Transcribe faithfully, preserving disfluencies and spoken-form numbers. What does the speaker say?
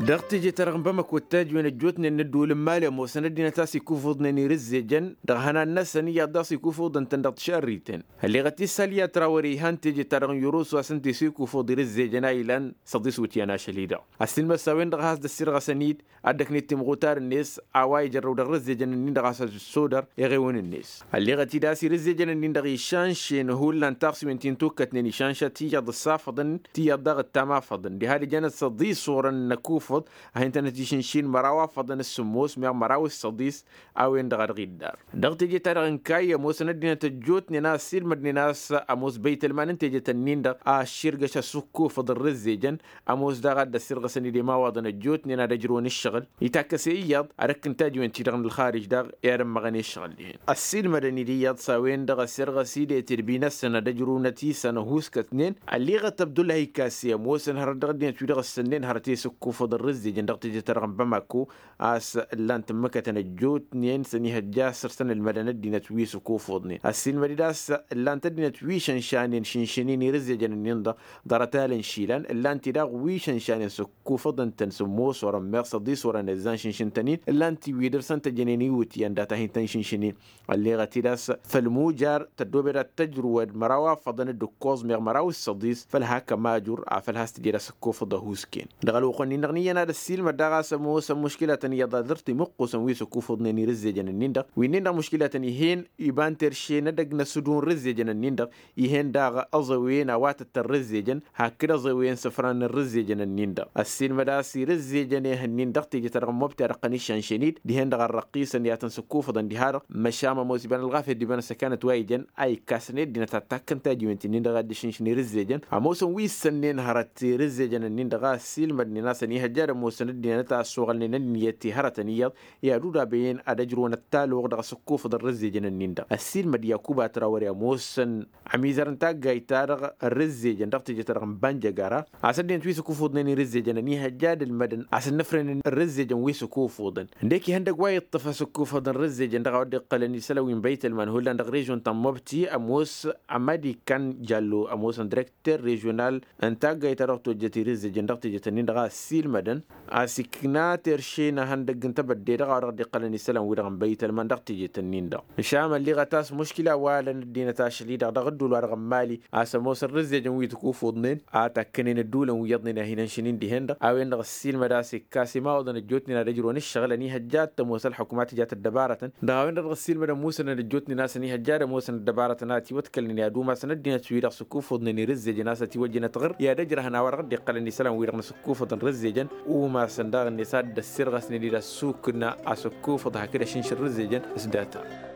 دغتي جي ترغم بمك والتاج وين الجوتن الندو لمالي مو سندنا تاسي كوفضني رزجن دغهنا الناس نيا داسي كوفض انت ندغت شاريتن اللي غتي ساليا تراوري هان تيجي ترغم يروس واسنتي سي كوفض رزجن ايلان صديس وتيانا شليدا السلم السوين دغ هاز السير غسنيد عندك نيت مغوتار الناس عواي جرو دغ رزجن نين دغ السودر يغيون الناس اللي غتي داسي رزجن نين دغ شانشين هو لان تاكسي من تين توكت نين شانشا تيجا الصافضن تيجا دغ التمافضن دي هذه جنت صديس صورا نكوف هاي نتيجة شين مراوة فضن السموس ميا مراوة الصديس أو يندغر غيدار دغت جي ترغن كاي موس ندينا تجوت ناس سيل مدني ناس أموس بيت المان انتجي تنين دغ الشرقة شسوكو فضل رزيجن أموس دغت دسيرغ سني دي ما وضن الجوت نينا دجرون الشغل يتاكسي إياد أركن تاجو انتي دغن الخارج دغ يارم مغني الشغل لهن السيل مدني دي ياد ساوين دغ سيرغ سيدي تربينا سنة دجرون تي سنة هوس كتنين اللي غتبدو لهي كاسية موس نهر دغ دينا تودغ السنين هرتي سكو فضل رزيجن دغت جي ترغم بماكو اس لان تمكتن الجوت نين سني هجاسر سن المدنة دينا تويسو كوفضني السين مديداس لان تدينا تويشن شانين شنشنين رزيجن نيندا درتالن شيلان لان تداغ ويشن شانين سكو فضن تنسمو صورا مرصدي صورا نزان شنشنتنين لان تي ويدرسن تجنيني وتيان داتا هين تنشنشنين اللي غتيداس فالموجار تدوبر التجربة مراوا فضن الدكوز مير مراو الصديس فالهاك ماجور عفلها استديرا سكو فضا هوسكين دغلو قنين نغنيا نادا السيل مداغا سمو سم مشكلة يضا درتي مقو سموي سكو فضنيني رزيجن النيندا وينيندا مشكلة يهين يبان ترشي ندق نسدون رزيجن النيندا يهين داغ أزوين أوات الترزيجن هكذا زوين سفران الرزيجن النيندا السيل مداسي رزيجن النيندا تيجي ترغم مبتع رقني شنشنيد ديهن داغ الرقيسا ياتن سكو فضن ديهار مشاما موسيبان الغافي ديبان سكانت وايجن أي كاسنيد دينا تتاكن تاجي وانتي نيندا غاد شنشني رزيجن هموسن ويسنين هرتي رزيجن النيندا غا السيل مدني ناسا نيهجار موسن دينا تاسوغل نيتي هرتنيات يا رودا بين أدجرون التالو غدا سكوف الرزي جن النيندا السيل مديا كوبا تراوريا موسن عميزرن تاغاي تارغ الرزي جن دقت جترغم بانجا غارا عسدين توي سكوف دني رزي جن ني هجاد المدن عسن نفرن الرزي جن وي سكوف دن نديكي هندق واي طف سكوف دن الرزي جن دغ ودي قلني سلوين بيت المان هولند ريجون تمبتي اموس عمادي كان جالو اموس دايركتور ريجونال انتاغاي تارغ توجتي رزي جن دقت جتنين دغ السيل مدن اسكنا ترشينا هندق انت بدي دغ ودي قلني سلام ويرغم بيت المان دغ تيجي تنين دغ شام اللي غتاس مشكله والا ندينا تاشلي دغ دغ دول ورغم مالي اسموس الرزي جن وي تكوفو دنين اتاكنين الدول ويضنينا هنا شنين دي هند او ان السيل مداسي كاسما ودن الجوتني رجرون الشغلني هجات موسى الحكومات جات الدبارة دا وين الغسيل مدى موسى الجوتني ناس ني هجار موسى الدبارة ناتي وتكلني يا دوما سندينا تسوير سكوف دني رزي جناسه وجنا تغر يا دجر هنا ورغ دي قلني سلام ويرغم سكوف دن رزي جن وما سنداغ النساء السر غسني دي السوق كنا اسكوف ضحك كده شنش الرزي جن اسداتا